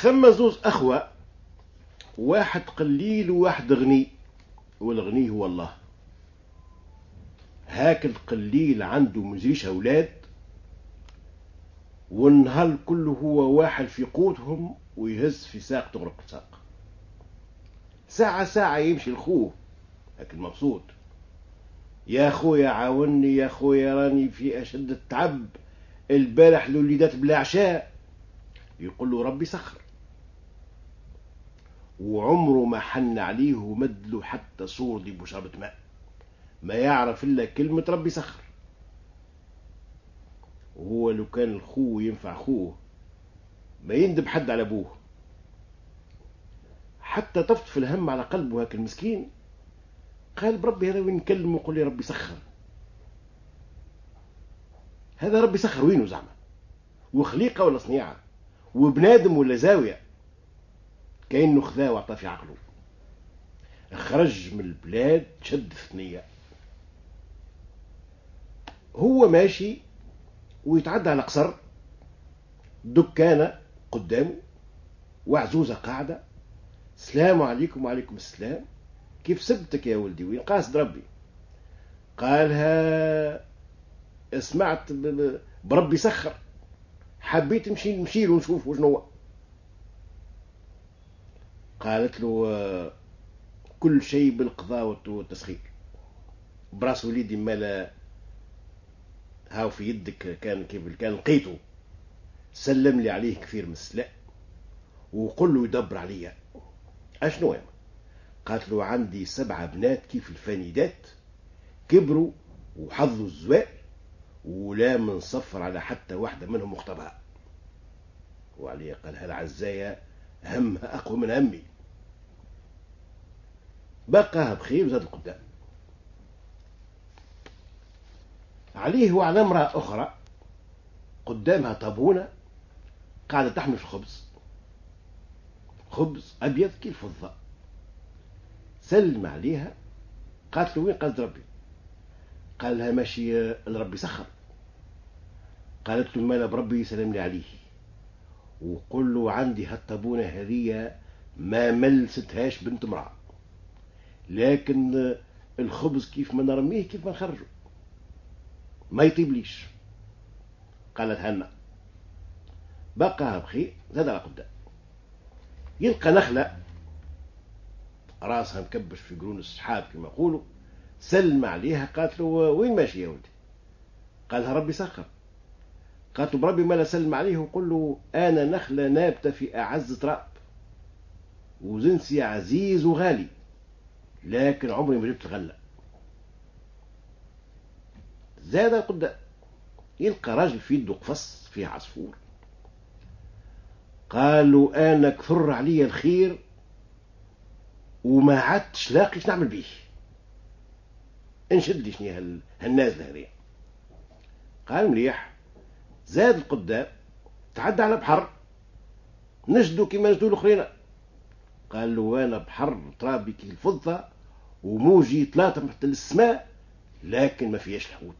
ثم زوز أخوة، واحد قليل وواحد غني، والغني هو الله. هاك القليل عنده مجريش أولاد، والنهار كله هو واحد في قوتهم ويهز في ساق تغرق ساق. ساعة ساعة يمشي لخوه هاك المبسوط، يا خويا عاوني، يا خويا راني في أشد التعب، البارح الوليدات بلا عشاء. يقول له ربي سخر، وعمره ما حن عليه ومد له حتى صور دي بشربة ماء، ما يعرف إلا كلمة ربي سخر. وهو لو كان الخوه ينفع خوه ما يندب حد على أبوه، حتى طفت الهم على قلبه هاك المسكين. قال بربي هذا وين نكلمه ويقول لي ربي سخر؟ هذا ربي سخر وينه زعما؟ وخليقة ولا صنيعة؟ وبنادم ولا زاوية؟ كأنه خذاه وعطاه في عقله. خرج من البلاد شد ثنية، هو ماشي ويتعدى على قصر، دكانة قدامه وعزوزة قاعدة. السلام عليكم. وعليكم السلام. كيف سبتك يا ولدي؟ وين قاصد ربي؟ قالها سمعت بربي سخر، حبيت نمشي له نشوف وشنو هو. قالت له كل شيء بالقضاء والتسخير. براس وليدي مالا هاو في يدك، كان كيف كان لقيته، سلم لي عليه كثير من السلاء وقل له يدبر عليا. اشنو يعني؟ قالت له عندي 7 بنات كيف الفانيدات، كبروا وحظوا الزوال، ولا من صفر على حتى واحدة منهم مختبئة. وعليه قال هالعزاية همها أقوى من همي. بقاها بخير وزاد القدام. عليه وعلى امرأة أخرى قدامها طابونة قاعدة تحمل في خبز أبيض كالفضة. سلم عليها، قالت له وين قصد ربي؟ قال لها ماشي لربي سخر. قالت له مالا بربي سلم لي عليه، وقل له عندي هالطابونة هذه ما ملستهاش بنت امرأة، لكن الخبز كيف ما نرميه كيف ما نخرجه ما يطيبليش. قالت هنا. بقاها بخير زاد على قدام. يلقى نخلة راسها مكبش في قرون السحاب كما يقولوا. سلم عليها، قالت له وين ماشي يا ولدي؟ قالها ربي سخر. قالت له بربي ما لا سلم عليه وقل له أنا نخلة نابتة في أعز تراب، وزنسي عزيز وغالي، لكن عمري ما جبت الغلة. زاد قدام. يلقى راجل في يده قفص فيه عصفور. قالوا أنا كثر علي الخير وما عدتش لاقي ايش نعمل بيه، انشد لي شنو هالنازله هذه. قال مليح. زاد القدام، تعدى على بحر نجدوا كما نجدوا الاخرين. قال له انا بحر ترابي كي الفضه وموجي 3 حتى للسماء، لكن ما فيهاش الحوت.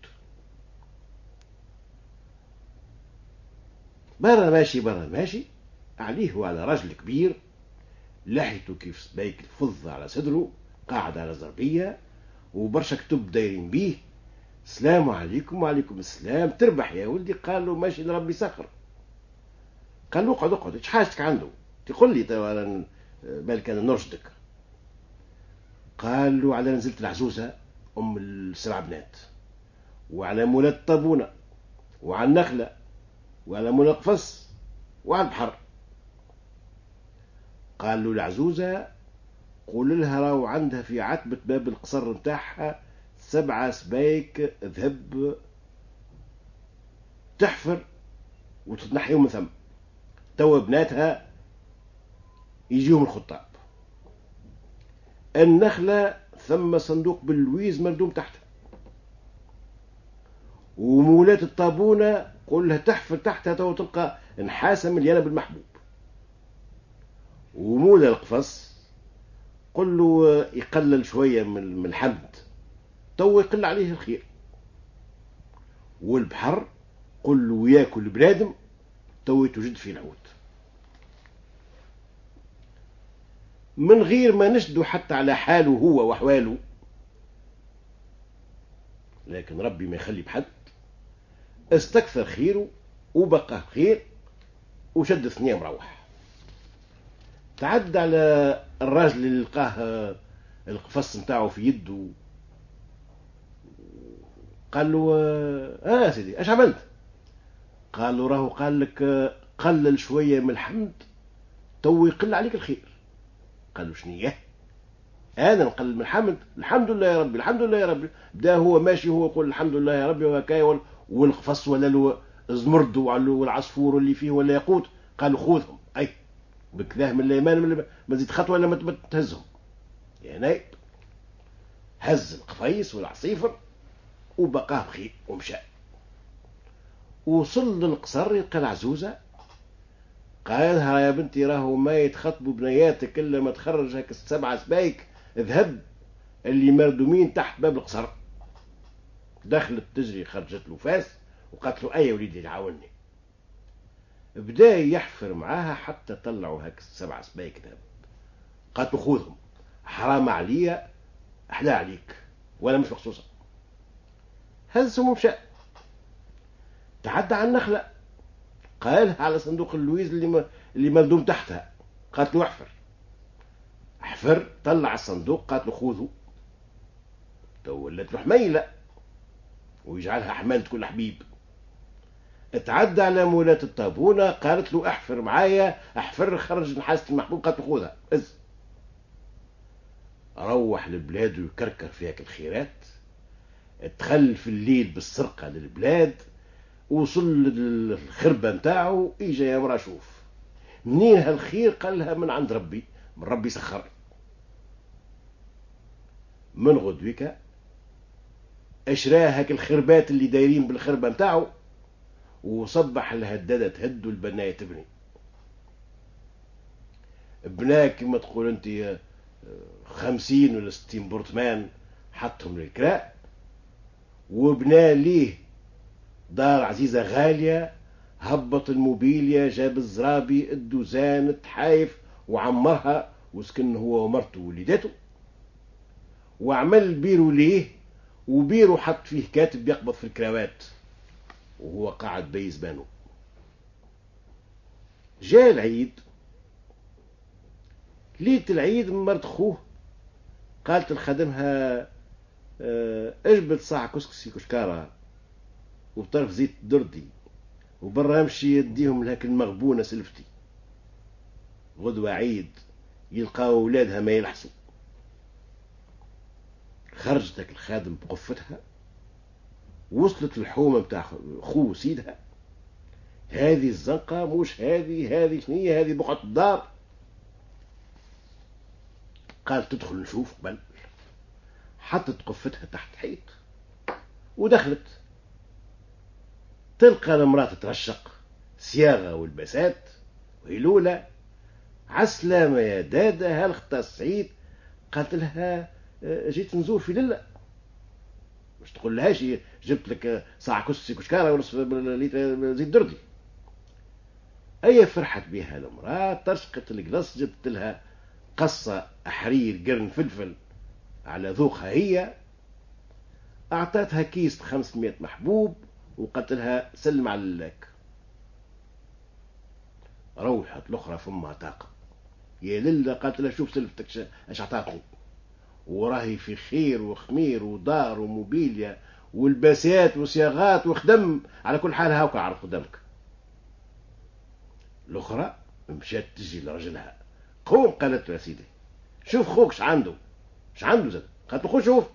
برا ماشي عليه وعلى راجل كبير، لحيته كيف سبايك الفضه على صدره، قاعد على زربيه وبرشا كتب دايرين بيه. السلام عليكم. وعليكم السلام. تربح يا ولدي؟ قال له ماشي لربي سخر. قال له اقعد ايش حاجتك عنده؟ تقول لي ترى بالك انا نرشدك. قال له على نزلت العزوزه ام ال7 بنات، وعلى مولات الطابونه، وعلى النخله، وعلى مولى القفص، وعلى البحر. قال له العزوزه قول لها راهو عندها في عتبه باب القصر نتاعها 7 سبايك ذهب، تحفر وتنحيهم من ثم، توا بناتها يجيهم الخطاب. النخلة ثم صندوق باللويز مردوم تحتها، ومولات الطابونة قول لها تحفر تحتها توا تلقى نحاسة مليانة بالمحبوب. ومولى القفص قل له يقلل شوية من الحمد تو يقل عليه الخير. والبحر قل له ياكل بنادم تو توجد فيه العود. من غير ما نشدو حتى على حاله هو وأحواله، لكن ربي ما يخلي بحد، استكثر خيره وبقى خير وشد ثنيه مروح. تعدى على الراجل اللي لقاه القفص نتاعو في يده، قال له سيدي اش عملت؟ قال له راهو قال لك قلل شويه من الحمد تو يقل عليك الخير. قال له شنية؟ انا نقلل من الحمد؟ الحمد لله يا ربي الحمد لله يا ربي. بدا هو ماشي هو يقول الحمد لله يا ربي وهكايا، والقفص ولا له زمرد والعصفور اللي فيه ولا ياقوت، قالوا خذهم اي بكذاه من اليمان ما زيد خطوه ولا ما تهزهم. يعني هز القفيس والعصيفر وبقاه بخير ومشى. وصل للقصر يلقى العزوزه، قالها يا بنتي راهو ما يتخطبوا بنياتك الا ما تخرج هاك السبعه سبايك ذهب اللي مردومين تحت باب القصر. دخلت تجري خرجت له فاس وقالت له اي وليدي تعاوني. بدا يحفر معاها حتى طلعوا هاك السبعه سبايك ذهب. قالت له خذهم حرام عليا احلى عليك ولا مش مخصوصه. هزهم ومشى. تعدى على النخله، قالها على صندوق اللويز اللي مردوم تحتها. قالت له احفر. احفر طلع الصندوق، قالت له خذه. تو ولات له حميله ويجعلها حمالة كل حبيب. اتعدى على مولاة الطابونة، قالت له احفر معايا احفر خرج نحاسة المحبوب. قالت له خذها از. روح لبلاده يكركر في هيك الخيرات، اتخل في الليل بالسرقة للبلاد، وصل للخربة نتاعو. اجا يا مرا شوف منين هالخير؟ قالها من عند ربي، من ربي سخر. من غدوك اشراه هاك الخربات اللي دايرين بالخربة نتاعو، وصبح الهدادة تهد والبناية تبني. بنا كما تقول انت 50 ولا 60 برطمان حطهم للكراء، وبنا ليه دار عزيزة غالية، هبط الموبيليا جاب الزرابي الدوزان التحايف وعمرها وسكن هو ومرته ووليداته، وعمل بيرو ليه، وبيرو حط فيه كاتب يقبض في الكراوات وهو قاعد بيز بانو. جاء العيد، ليلة العيد مرت خوه قالت لخدمها اجبد صاع كسكسي كشكارة وبطرف زيت دردي وبرا امشي يديهم لهاك المغبونة سلفتي، غدوة عيد يلقاو اولادها ما يلحسوا. خرجت هاك الخادم بقفتها، وصلت الحومة بتاع خو سيدها. هذه الزنقة مش هذه شنية؟ هذه بقعة الدار. قال تدخل نشوف قبل. حطت قفتها تحت حيط ودخلت، تلقى المرأة ترشق صياغة والبسات وهلولة. عسلامة يا دادة هل خطا السعيد؟ قالت لها جيت نزور في لله. مش تقول لهاش جبت لك صاع كسي كشكارة ونصف لتر زيت دردي. أي فرحت بها المرأة، ترشقت القلص، جبت لها قصة أحرير قرن فلفل على ذوقها هي، أعطتها كيس 500 محبوب وقالت لها سلم على اللاك. روحت الأخرى فمها طاقة، يا لله قالت لها شوف سلفتك اش عطاتني، وراهي في خير وخمير ودار وموبيليا والباسيات وصياغات وخدم، على كل حال هاوك عرف قدامك. الأخرى مشات تجي لرجلها، قوم قالت له يا سيدي شوف خوك اش عنده زاد. قالت له خو شوف.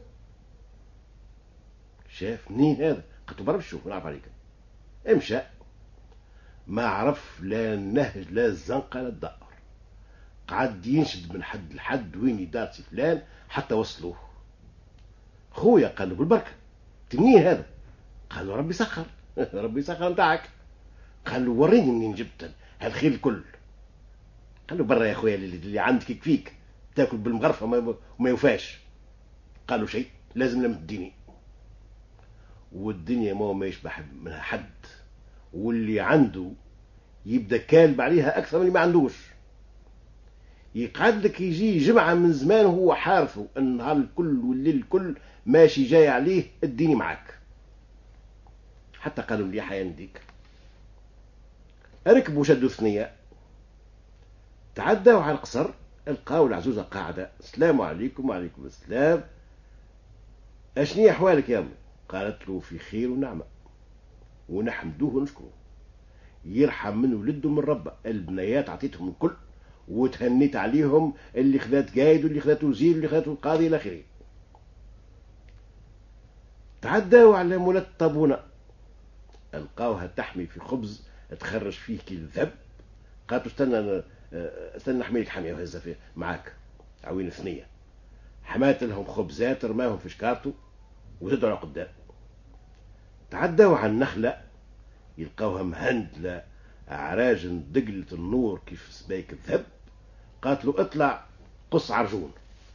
شاف منين هذا؟ قالت له برا شوف نعرف عليك. امشى ما عرف لا النهج لا الزنقة لا الدار، قعد ينشد من حد لحد وين يدار سي فلان حتى وصلوه. خويا قال له بالبركة منين هذا؟ قال له ربي سخر ربي سخر نتاعك. قال له وريني منين جبت هالخير الكل. قال له برا يا خويا اللي عندك يكفيك، تاكل بالمغرفة وما يوفاش. قال له شيء لازم لم تديني، والدنيا ما يشبح منها حد، واللي عنده يبدا كالب عليها اكثر من اللي ما عندوش. يقعد لك يجي جمعة من زمان وهو حارثه النهار الكل والليل الكل ماشي جاي عليه اديني معاك. حتى قالوا لي حيان ديك ركبوا شدوا ثنية تعدوا على القصر، لقاو العزوزة قاعدة. السلام عليكم. وعليكم السلام. اشني احوالك يا امي؟ قالت له في خير ونعمة ونحمدوه ونشكره، يرحم من ولده من ربه. البنيات عطيتهم الكل وتهنيت عليهم، اللي خذات قايد واللي خذات وزير واللي خذات القاضي الى اخره. تعداوا على مولات الطابونة، لقاوها تحمي في خبز تخرج فيه كي الذب. قالت استنى نحميلك حمية وهزة فيه معاك عوين ثنية. حمات لهم خبزات رماهم في شكارته وزدوا على قدام. تعداوا على النخلة، يلقاوها مهندلة عراجن دقلة النور كيف سبايك الذهب. قالت له اطلع قص عرجون.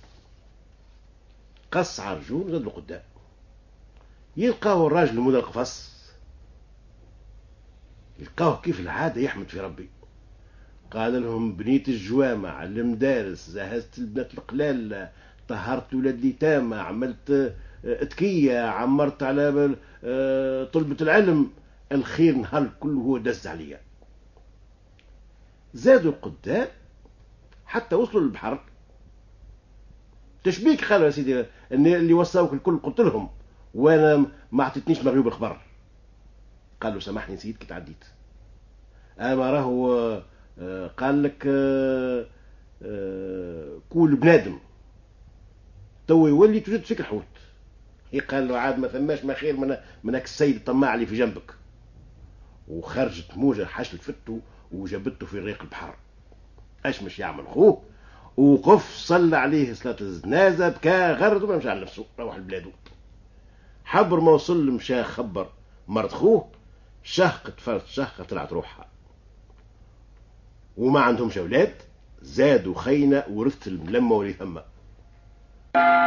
قص عرجون زاد له قدام. يلقاو الراجل مولى القفص، يلقاوه كيف العادة يحمد في ربي. قال لهم بنيت الجوامع المدارس، زهزت البنات القلال، طهرت ولاد اليتامى، عملت اتكية، عمرت على طلبة العلم. الخير نهار كله هو دز عليا. زادوا القدام حتى وصلوا للبحر. تشبيك قالوا يا سيدي اللي وصاوك الكل قلت لهم وانا ما عطيتنيش مغيوب الخبر. قالوا سامحني سيدك تعديت. اما راهو قال لك كول بنادم تو يولي توجد فيك الحوت. قال له عاد ما ثماش ما خير من هاك السيد الطماع اللي في جنبك. وخرجت موجة حشلت فتو وجابته في ريق البحر. اش مش يعمل خوه؟ وقف صلى عليه صلاة الجنازة، بكى غرد وما مشى على نفسه روح لبلاده. حبر ما وصل مشى خبر مرض خوه، شهقت فرد شهقة طلعت روحها. وما عندهمش اولاد، زادوا خينا ورثت الملمة واللي ثم.